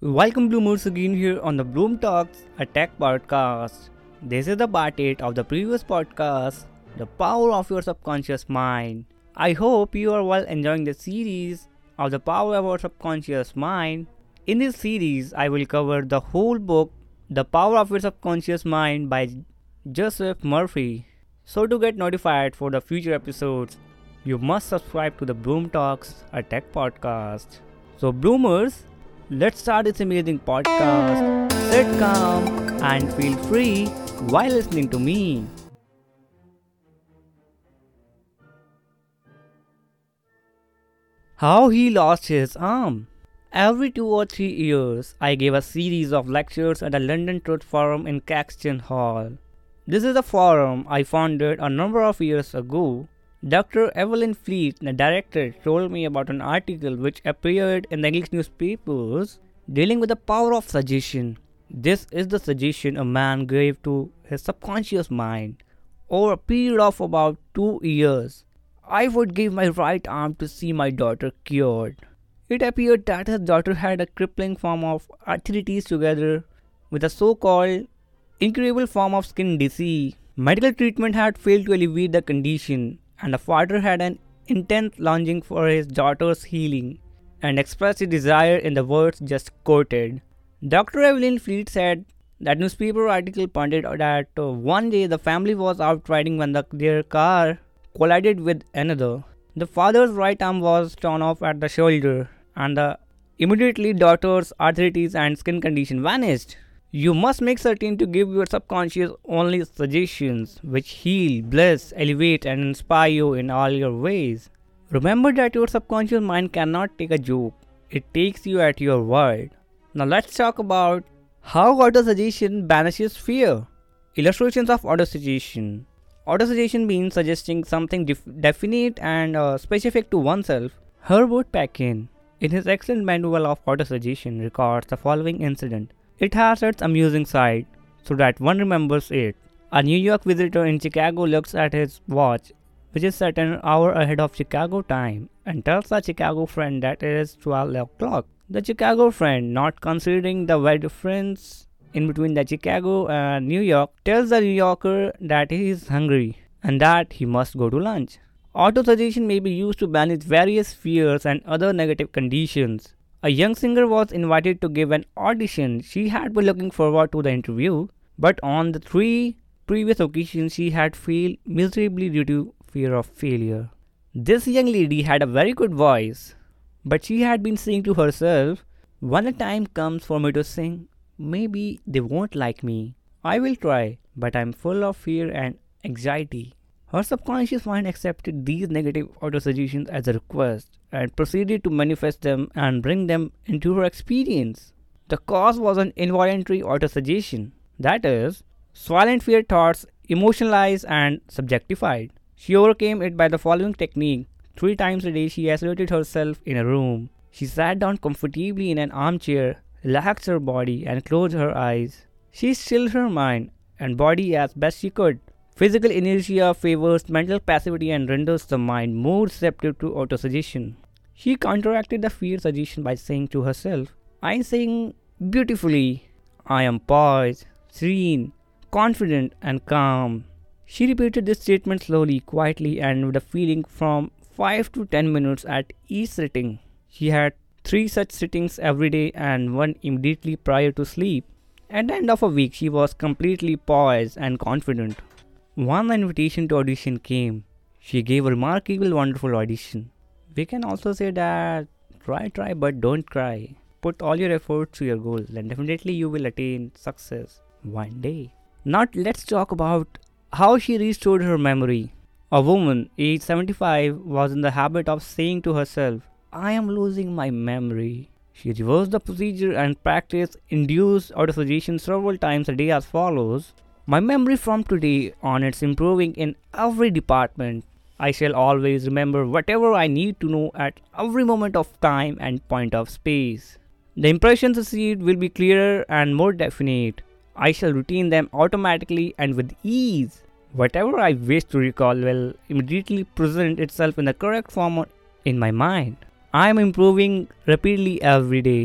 Welcome Bloomers again here on the Bloom Talks, a tech podcast. This is the part 8 of the previous podcast, The Power of Your Subconscious Mind. I hope you are well enjoying the series of The Power of Our Subconscious Mind. In this series, I will cover the whole book, The Power of Your Subconscious Mind by Joseph Murphy. So to get notified for the future episodes, you must subscribe to the Bloom Talks, a tech podcast. So Bloomers, let's start this amazing podcast. Sit calm and feel free while listening to me. How he lost his arm. Every 2 or 3 years, I gave a series of lectures at the London Truth Forum in Caxton Hall. This is a forum I founded a number of years ago. Dr. Evelyn Fleet, the director, told me about an article which appeared in the English newspapers dealing with the power of suggestion. This is the suggestion a man gave to his subconscious mind over a period of about 2 years. I would give my right arm to see my daughter cured. It appeared that his daughter had a crippling form of arthritis together with a so-called incurable form of skin disease. Medical treatment had failed to alleviate the condition, and the father had an intense longing for his daughter's healing and expressed his desire in the words just quoted. Dr. Evelyn Fleet said that newspaper article pointed out that one day the family was out riding when their car collided with another. The father's right arm was torn off at the shoulder, and the immediately daughter's arthritis and skin condition vanished. You must make certain to give your subconscious only suggestions which heal, bless, elevate, and inspire you in all your ways. Remember that your subconscious mind cannot take a joke, it takes you at your word. Now let's talk about how autosuggestion banishes fear. Illustrations of autosuggestion. Autosuggestion means suggesting something definite and specific to oneself. Herbert Paquin, in his excellent manual of autosuggestion, records the following incident. It has its amusing side, so that one remembers it. A New York visitor in Chicago looks at his watch, which is set an hour ahead of Chicago time, and tells a Chicago friend that it is 12 o'clock. The Chicago friend, not considering the wide difference in between the Chicago and New York, tells the New Yorker that he is hungry and that he must go to lunch. Autosuggestion may be used to banish various fears and other negative conditions. A young singer was invited to give an audition. She had been looking forward to the interview, but on the 3 previous occasions she had failed miserably due to fear of failure. This young lady had a very good voice, but she had been saying to herself, when the time comes for me to sing, maybe they won't like me. I will try, but I'm full of fear and anxiety. Her subconscious mind accepted these negative autosuggestions as a request and proceeded to manifest them and bring them into her experience. The cause was an involuntary autosuggestion, that is, silent fear thoughts emotionalized and subjectified. She overcame it by the following technique. 3 times a day she isolated herself in a room. She sat down comfortably in an armchair, relaxed her body and closed her eyes. She stilled her mind and body as best she could. Physical inertia favors mental passivity and renders the mind more receptive to autosuggestion. She counteracted the fear suggestion by saying to herself, I sing beautifully. I am poised, serene, confident and calm. She repeated this statement slowly, quietly and with a feeling from 5 to 10 minutes at each sitting. She had 3 such sittings every day and one immediately prior to sleep. At the end of a week, she was completely poised and confident. One invitation to audition came. She gave a remarkable, wonderful audition. We can also say that try but don't cry. Put all your efforts to your goal and definitely you will attain success one day. Now let's talk about how she restored her memory. A woman aged 75 was in the habit of saying to herself, I am losing my memory. She reversed the procedure and practiced induced autosuggestion several times a day as follows. My memory from today on is improving in every department. I shall always remember whatever I need to know at every moment of time and point of space. The impressions received will be clearer and more definite. I shall retain them automatically and with ease. Whatever I wish to recall will immediately present itself in the correct form in my mind. I am improving rapidly every day.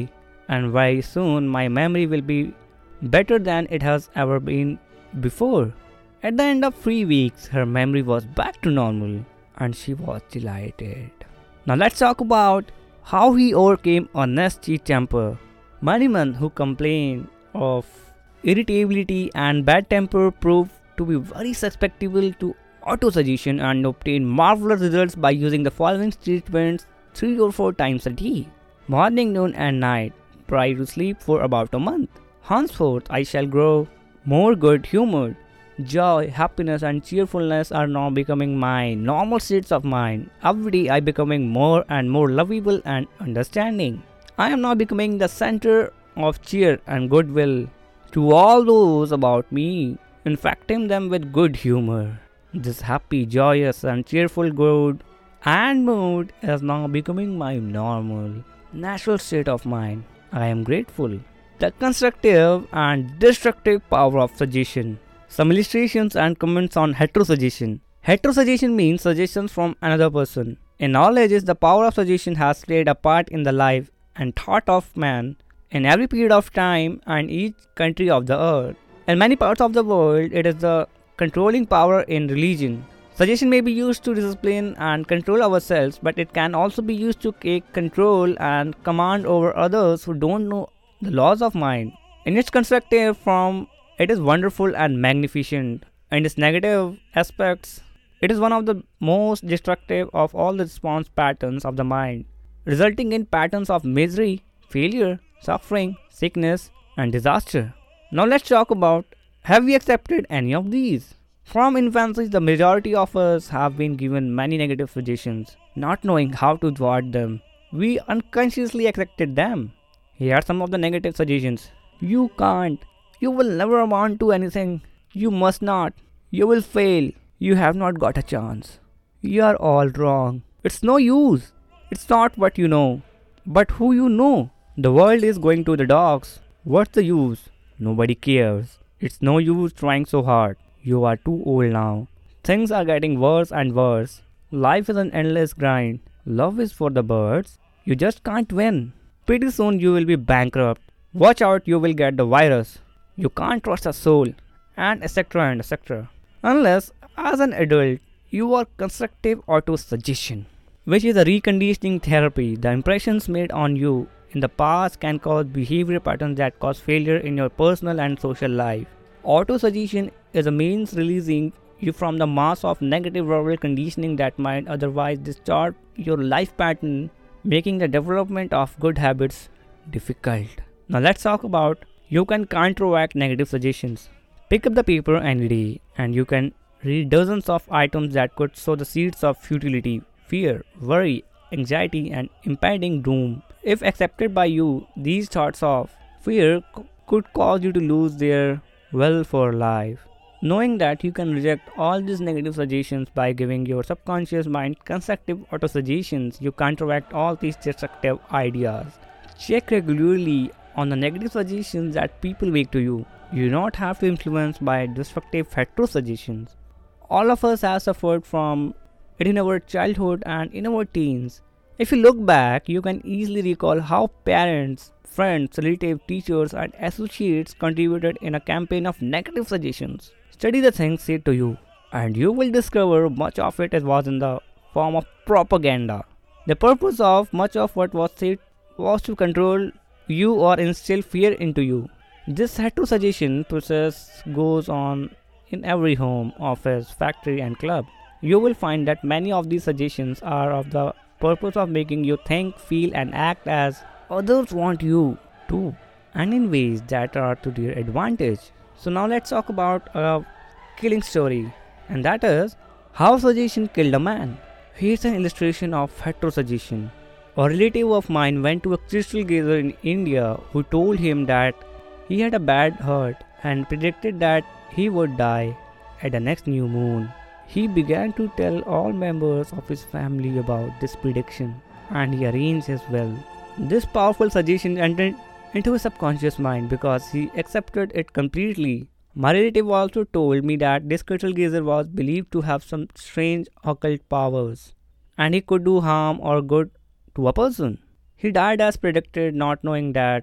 and very soon my memory will be better than it has ever been before. At the end of 3 weeks, her memory was back to normal and she was delighted. Now let's talk about how he overcame a nasty temper. Mariman, who complained of irritability and bad temper, proved to be very susceptible to autosuggestion and obtained marvelous results by using the following treatments 3 or 4 times a day, morning, noon, and night, prior to sleep for about a month. Henceforth, I shall grow more good humored. Joy, happiness, and cheerfulness are now becoming my normal states of mind. Every day, I becoming more and more lovable and understanding. I am now becoming the center of cheer and goodwill to all those about me, infecting them with good humor. This happy, joyous, and cheerful good and mood is now becoming my normal, natural state of mind. I am grateful. The constructive and destructive power of suggestion. Some illustrations and comments on heterosuggestion. Heterosuggestion means suggestions from another person. In all ages, the power of suggestion has played a part in the life and thought of man in every period of time and each country of the earth. In many parts of the world, it is the controlling power in religion. Suggestion may be used to discipline and control ourselves, but it can also be used to take control and command over others who don't know the laws of mind. In its constructive form, it is wonderful and magnificent. In its negative aspects, it is one of the most destructive of all the response patterns of the mind, resulting in patterns of misery, failure, suffering, sickness, and disaster. Now let's talk about, have we accepted any of these? From infancy, the majority of us have been given many negative suggestions, not knowing how to thwart them. We unconsciously accepted them. Here are some of the negative suggestions. You can't. You will never amount to anything. You must not. You will fail. You have not got a chance. You are all wrong. It's no use. It's not what you know, but who you know. The world is going to the dogs. What's the use? Nobody cares. It's no use trying so hard. You are too old now. Things are getting worse and worse. Life is an endless grind. Love is for the birds. You just can't win. Pretty soon you will be bankrupt. Watch out, you will get the virus. You can't trust a soul, and etc. and etc. Unless, as an adult, you are constructive autosuggestion, which is a reconditioning therapy. The impressions made on you in the past can cause behavior patterns that cause failure in your personal and social life. Autosuggestion is a means releasing you from the mass of negative verbal conditioning that might otherwise distort your life pattern, making the development of good habits difficult. Now let's talk about you can counteract negative suggestions. Pick up the paper any day and you can read dozens of items that could sow the seeds of futility, fear, worry, anxiety, and impending doom. If accepted by you, these thoughts of fear could cause you to lose their will for life. Knowing that you can reject all these negative suggestions by giving your subconscious mind constructive autosuggestions, you counteract all these destructive ideas. Check regularly on the negative suggestions that people make to you. You do not have to influence by destructive heterosuggestions. All of us have suffered from it in our childhood and in our teens. If you look back, you can easily recall how parents, friends, relatives, teachers, and associates contributed in a campaign of negative suggestions. Study the things said to you, and you will discover much of it was in the form of propaganda. The purpose of much of what was said was to control you or instill fear into you. This heterosuggestion process goes on in every home, office, factory, and club. You will find that many of these suggestions are of the purpose of making you think, feel, and act as others want you to, and in ways that are to their advantage. So now let's talk about a killing story, and that is how suggestion killed a man. Here's an illustration of heterosuggestion. A relative of mine went to a crystal gazer in India who told him that he had a bad heart and predicted that he would die at the next new moon. He began to tell all members of his family about this prediction, and he arranged his will. This powerful suggestion entered into his subconscious mind because he accepted it completely. My relative also told me that this crystal gazer was believed to have some strange occult powers, and he could do harm or good to a person. He died as predicted, not knowing that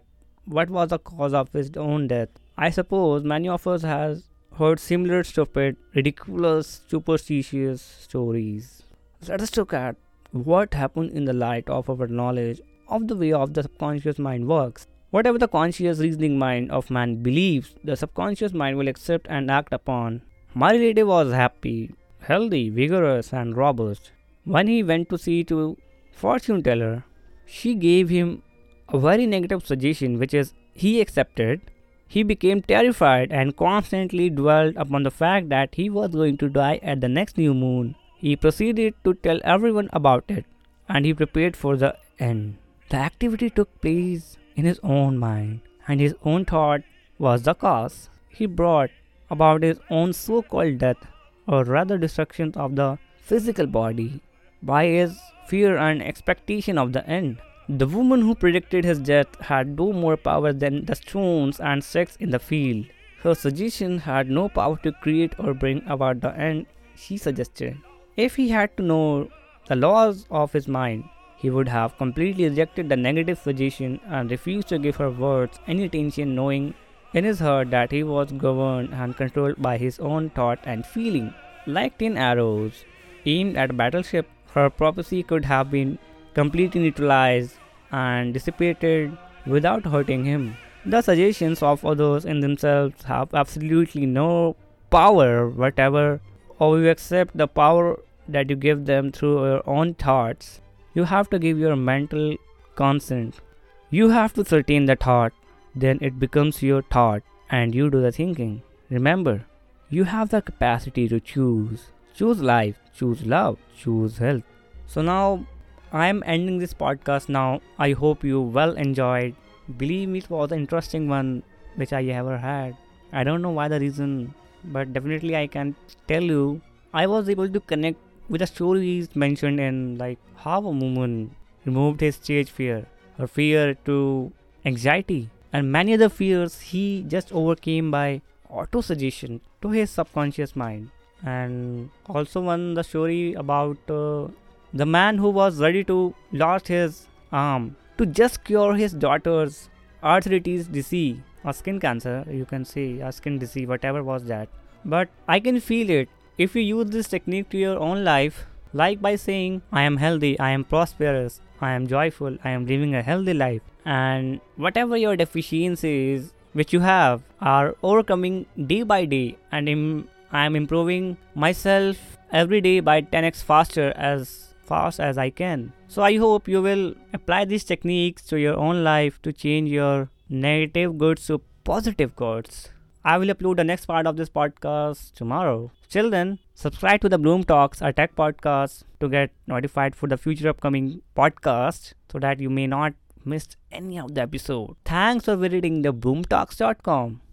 what was the cause of his own death. I suppose many of us has heard similar stupid, ridiculous, superstitious stories. Let us look at what happened in the light of our knowledge of the way of the subconscious mind works. Whatever the conscious reasoning mind of man believes, the subconscious mind will accept and act upon. My relative was happy, healthy, vigorous, and robust. When he went to see to fortune teller, she gave him a very negative suggestion, which is he accepted. He became terrified and constantly dwelled upon the fact that he was going to die at the next new moon. He proceeded to tell everyone about it, and he prepared for the end. The activity took place in his own mind, and his own thought was the cause. He brought about his own so-called death, or rather destruction of the physical body, by his fear and expectation of the end. The woman who predicted his death had no more power than the stones and sticks in the field. Her suggestion had no power to create or bring about the end she suggested. If he had to know the laws of his mind, he would have completely rejected the negative suggestion and refused to give her words any attention, knowing in his heart that he was governed and controlled by his own thought and feeling. Like 10 arrows aimed at a battleship, her prophecy could have been completely neutralized and dissipated without hurting him. The suggestions of others in themselves have absolutely no power whatever, or you accept the power that you give them through your own thoughts. You have to give your mental consent. You have to certain the thought, then it becomes your thought and you do the thinking. Remember, you have the capacity to choose. Choose life, choose love, choose health. So now I am ending this podcast now. I hope you well enjoyed. Believe me, it was an interesting one which I ever had. I don't know why the reason, but definitely I can tell you I was able to connect with the stories mentioned in like how a woman removed his stage fear, her fear to anxiety, and many other fears he just overcame by auto suggestion to his subconscious mind. And also one the story about the man who was ready to lost his arm to just cure his daughter's arthritis disease or skin cancer, you can say, or skin disease, whatever was that. But I can feel it. If you use this technique to your own life, like by saying, I am healthy, I am prosperous, I am joyful, I am living a healthy life, and whatever your deficiencies which you have are overcoming day by day, and I am improving myself every day by 10x faster as fast as I can. So I hope you will apply these techniques to your own life to change your negative goods to positive goods. I will upload the next part of this podcast tomorrow. Till then, subscribe to the Bloom Talks, a tech podcast, to get notified for the future upcoming podcast so that you may not miss any of the episode. Thanks for visiting the boomtalks.com.